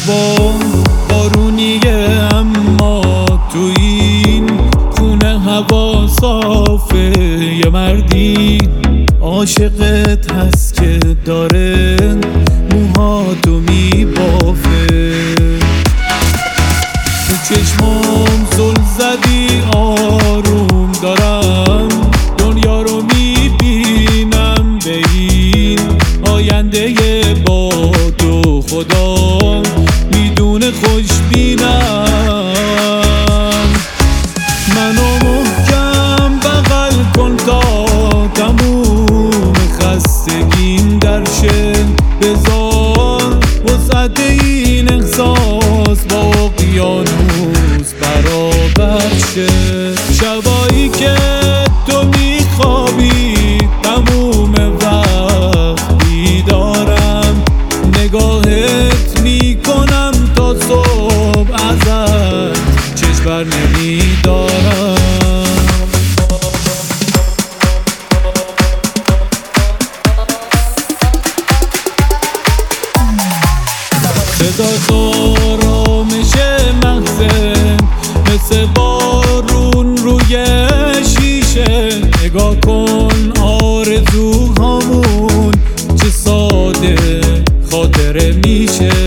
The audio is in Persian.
هوا بارونیه اما تو این خونه هوا صافه. یه مردی عاشقت هست که داره موهاتو میبافه. تو چشمام زل زدی آروم دارم دنیا رو میبینم به این آینده با تو خدا میدونه خوشبینم. منو محکم بغل کن تا تموم خستگیم درشه. بذار وسعت این احساس با اقیانوس برابر شه. شبایی که تو میخوابی تموم وقت بیدارم، نگاهت میکنم تا صبح ازت چشم بر نمیدارم. صدا آرامش مغزت مثل بارون روی شیشه. نگاه کن آرزوهامون چه ساده خاطره میشه.